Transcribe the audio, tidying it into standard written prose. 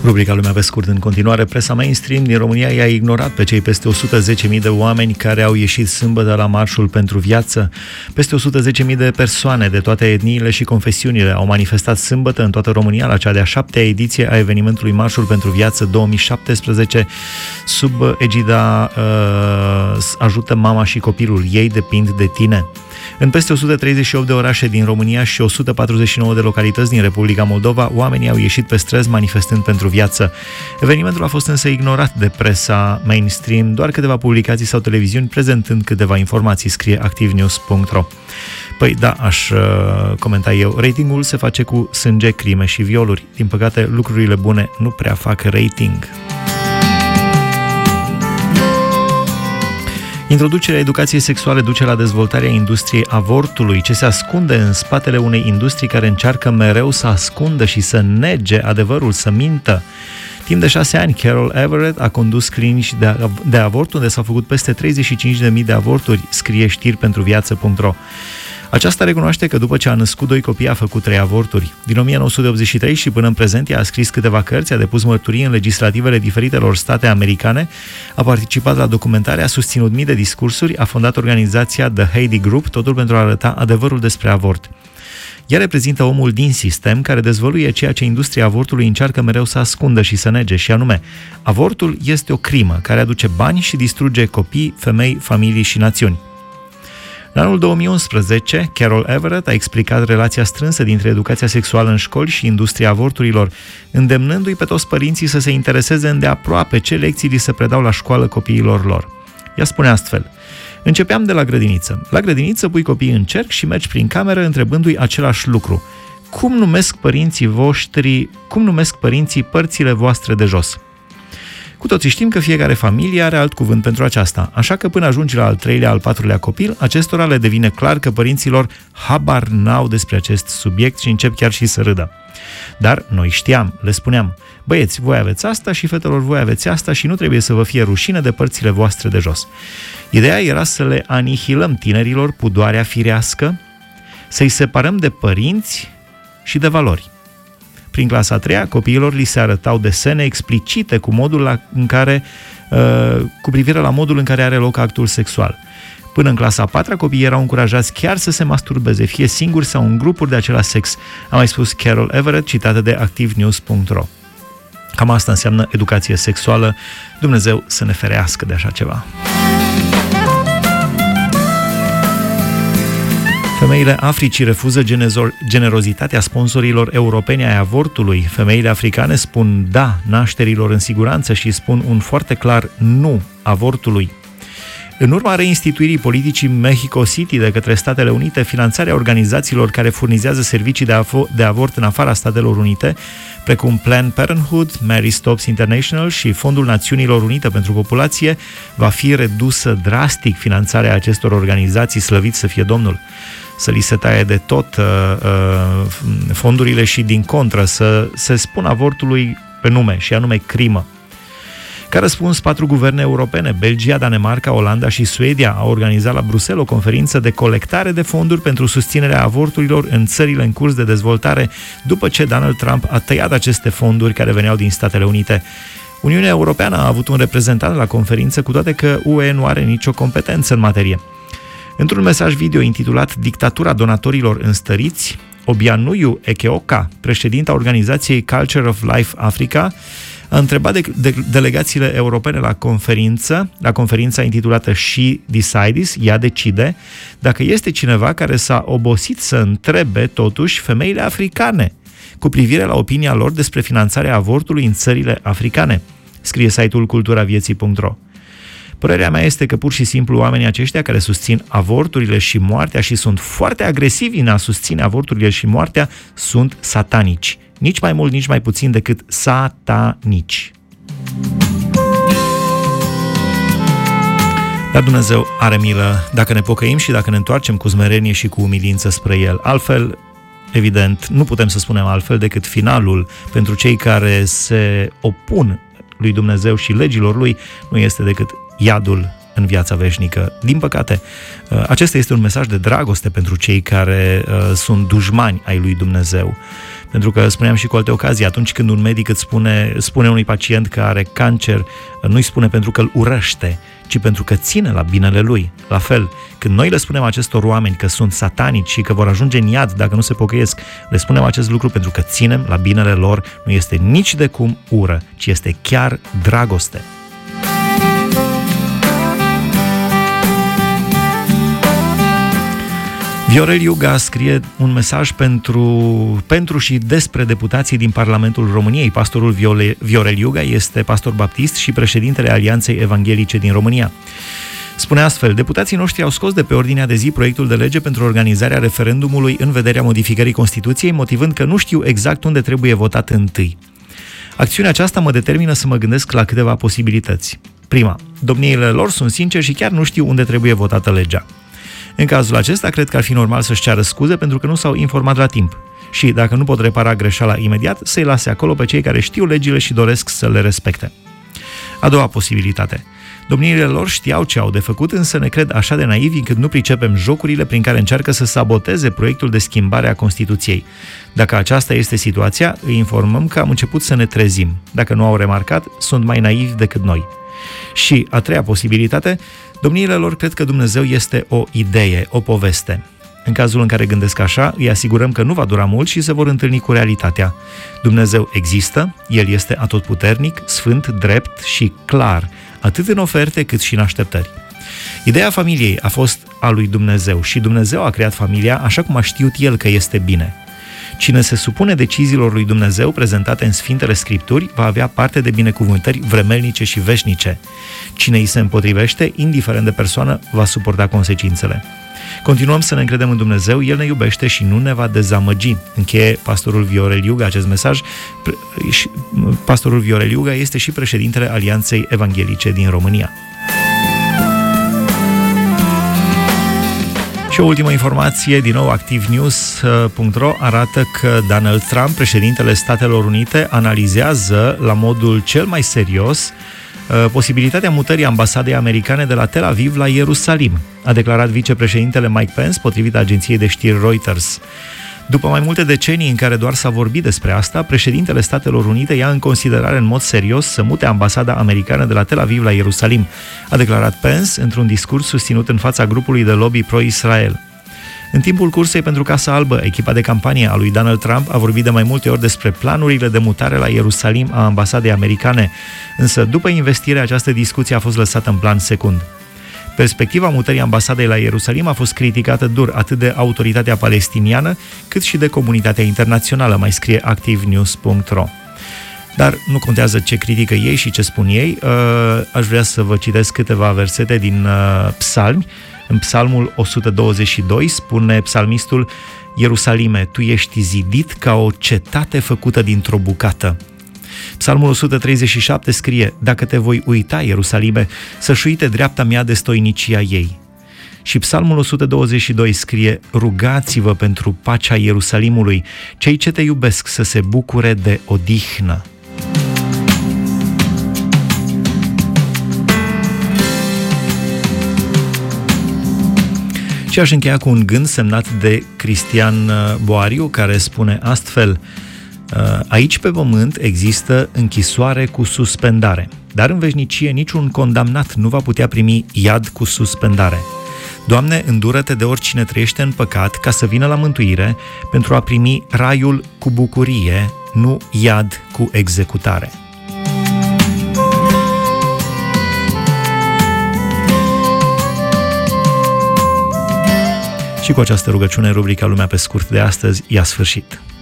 Rubrica Lumea pe scurt în continuare. Presa mainstream din România i-a ignorat pe cei peste 110.000 de oameni care au ieșit sâmbătă la Marșul pentru Viață. Peste 110.000 de persoane de toate etniile și confesiunile au manifestat sâmbătă în toată România la cea de-a 7-a ediție a evenimentului Marșul pentru Viață 2017 sub egida Ajută mama și copilul, ei depind de tine. În peste 138 de orașe din România și 149 de localități din Republica Moldova, oamenii au ieșit pe străzi manifestând pentru viață. Evenimentul a fost însă ignorat de presa mainstream, doar câteva publicații sau televiziuni prezentând câteva informații, scrie activnews.ro. Păi da, aș comenta eu, ratingul se face cu sânge, crime și violuri. Din păcate, lucrurile bune nu prea fac rating. Introducerea educației sexuale duce la dezvoltarea industriei avortului. Ce se ascunde în spatele unei industrii care încearcă mereu să ascundă și să nege adevărul, să mintă? Timp de 6 ani, Carol Everett a condus clinici de avort, unde s-au făcut peste 35.000 de avorturi, scrie știri pentru viață.ro. Aceasta recunoaște că după ce a născut 2 copii a făcut 3 avorturi. Din 1983 și până în prezent ea a scris câteva cărți, a depus mărturii în legislativele diferitelor state americane, a participat la documentare, a susținut mii de discursuri, a fondat organizația The Heidi Group, totul pentru a arăta adevărul despre avort. Ea reprezintă omul din sistem care dezvăluie ceea ce industria avortului încearcă mereu să ascundă și să nege, și anume, avortul este o crimă care aduce bani și distruge copii, femei, familii și națiuni. În anul 2011, Carol Everett a explicat relația strânsă dintre educația sexuală în școli și industria avorturilor, îndemnându-i pe toți părinții să se intereseze îndeaproape ce lecții li se predau la școală copiilor lor. Ea spune astfel: începeam de la grădiniță. La grădiniță pui copiii în cerc și mergi prin cameră întrebându-i același lucru. Cum numesc părinții părțile voastre de jos? Cu toții știm că fiecare familie are alt cuvânt pentru aceasta, așa că până ajungi la al 3-lea, al 4-lea copil, acestora le devine clar că părinților habar n-au despre acest subiect și încep chiar și să râdă. Dar noi știam, le spuneam: băieți, voi aveți asta și fetelor voi aveți asta și nu trebuie să vă fie rușine de părțile voastre de jos. Ideea era să le anihilăm tinerilor pudoarea firească, să-i separăm de părinți și de valori. Prin clasa a 3-a, copiilor li se arătau desene explicite cu privire la modul în care are loc actul sexual. Până în clasa a 4-a, copiii erau încurajați chiar să se masturbeze, fie singuri sau în grupuri de același sex, a mai spus Carol Everett, citată de activnews.ro. Cam asta înseamnă educație sexuală. Dumnezeu să ne ferească de așa ceva. Femeile Africii refuză generozitatea sponsorilor europeni ai avortului. Femeile africane spun da nașterilor în siguranță și spun un foarte clar nu avortului. În urma reinstituirii politicii Mexico City de către Statele Unite, finanțarea organizațiilor care furnizează servicii de avort în afara Statelor Unite, precum Planned Parenthood, Mary Stopes International și Fondul Națiunilor Unite pentru Populație, va fi redusă drastic finanțarea acestor organizații, slăvit să fie Domnul. Să li se taie de tot fondurile și, din contră, să se spună avortului pe nume, și anume crimă. Ca răspuns, 4 guverne europene, Belgia, Danemarca, Olanda și Suedia, au organizat la Bruxelles o conferință de colectare de fonduri pentru susținerea avorturilor în țările în curs de dezvoltare, după ce Donald Trump a tăiat aceste fonduri care veneau din Statele Unite. Uniunea Europeană a avut un reprezentant la conferință, cu toate că UE nu are nicio competență în materie. Într-un mesaj video intitulat Dictatura donatorilor înstăriți, Obianuiu Ekeoka, președinta organizației Culture of Life Africa, a întrebat delegațiile europene la conferința intitulată She Decides, ea decide, dacă este cineva care s-a obosit să întrebe totuși femeile africane cu privire la opinia lor despre finanțarea avortului în țările africane, scrie site-ul culturavieții.ro. Părerea mea este că pur și simplu oamenii aceștia care susțin avorturile și moartea și sunt foarte agresivi în a susține avorturile și moartea sunt satanici. Nici mai mult, nici mai puțin decât satanici. Dar Dumnezeu are milă dacă ne pocăim și dacă ne întoarcem cu smerenie și cu umilință spre El. Altfel, evident, nu putem să spunem altfel decât finalul pentru cei care se opun lui Dumnezeu și legilor Lui nu este decât iadul în viața veșnică. Din păcate, acesta este un mesaj de dragoste pentru cei care sunt dușmani ai lui Dumnezeu. Pentru că, spuneam și cu alte ocazii, atunci când un medic îți spune unui pacient că are cancer, nu-i spune pentru că îl urăște, ci pentru că ține la binele lui. La fel, când noi le spunem acestor oameni că sunt satanici și că vor ajunge în iad dacă nu se pocăiesc, le spunem acest lucru pentru că ținem la binele lor. Nu este nici de cum ură, ci este chiar dragoste. Viorel Iuga scrie un mesaj pentru și despre deputații din Parlamentul României. Pastorul Viorel Iuga este pastor baptist și președintele Alianței Evanghelice din România. Spune astfel: deputații noștri au scos de pe ordinea de zi proiectul de lege pentru organizarea referendumului în vederea modificării Constituției, motivând că nu știu exact unde trebuie votat întâi. Acțiunea aceasta mă determină să mă gândesc la câteva posibilități. Prima, domniile lor sunt sinceri și chiar nu știu unde trebuie votată legea. În cazul acesta, cred că ar fi normal să-și ceară scuze pentru că nu s-au informat la timp. Și, dacă nu pot repara greșeala imediat, să-i lase acolo pe cei care știu legile și doresc să le respecte. A doua posibilitate. Domniile lor știau ce au de făcut, însă ne cred așa de naivi încât nu pricepem jocurile prin care încearcă să saboteze proiectul de schimbare a Constituției. Dacă aceasta este situația, îi informăm că am început să ne trezim. Dacă nu au remarcat, sunt mai naivi decât noi. Și a treia posibilitate, domniile lor cred că Dumnezeu este o idee, o poveste. În cazul în care gândesc așa, îi asigurăm că nu va dura mult și se vor întâlni cu realitatea. Dumnezeu există, El este atotputernic, sfânt, drept și clar, atât în oferte cât și în așteptări. Ideea familiei a fost a lui Dumnezeu și Dumnezeu a creat familia așa cum a știut El că este bine. Cine se supune deciziilor lui Dumnezeu prezentate în Sfintele Scripturi va avea parte de binecuvântări vremelnice și veșnice. Cine îi se împotrivește, indiferent de persoană, va suporta consecințele. Continuăm să ne încredem în Dumnezeu, El ne iubește și nu ne va dezamăgi. Încheie pastorul Viorel Iuga acest mesaj. Pastorul Viorel Iuga este și președintele Alianței Evanghelice din România. Și o ultimă informație, din nou ActiveNews.ro arată că Donald Trump, președintele Statelor Unite, analizează la modul cel mai serios posibilitatea mutării ambasadei americane de la Tel Aviv la Ierusalim, a declarat vicepreședintele Mike Pence, potrivit agenției de știri Reuters. După mai multe decenii în care doar s-a vorbit despre asta, președintele Statelor Unite ia în considerare în mod serios să mute ambasada americană de la Tel Aviv la Ierusalim, a declarat Pence într-un discurs susținut în fața grupului de lobby pro-Israel. În timpul cursei pentru Casa Albă, echipa de campanie a lui Donald Trump a vorbit de mai multe ori despre planurile de mutare la Ierusalim a ambasadei americane, însă după investire această discuție a fost lăsată în plan secund. Perspectiva mutării ambasadei la Ierusalim a fost criticată dur atât de autoritatea palestiniană cât și de comunitatea internațională, mai scrie ActiveNews.ro. Dar nu contează ce critică ei și ce spun ei, aș vrea să vă citesc câteva versete din psalmi. În psalmul 122 spune psalmistul: Ierusalime, tu ești zidit ca o cetate făcută dintr-o bucată. Psalmul 137 scrie: dacă te voi uita, Ierusalime, să-și uite dreapta mea de stoinicia ei. Și Psalmul 122 scrie: rugați-vă pentru pacea Ierusalimului, cei ce te iubesc să se bucure de odihnă. Și aș încheia cu un gând semnat de Cristian Boariu, care spune astfel: aici pe pământ există închisoare cu suspendare, dar în veșnicie niciun condamnat nu va putea primi iad cu suspendare. Doamne, îndură-te de oricine trăiește în păcat ca să vină la mântuire pentru a primi raiul cu bucurie, nu iad cu executare. Și cu această rugăciune, rubrica Lumea pe scurt de astăzi i-a sfârșit.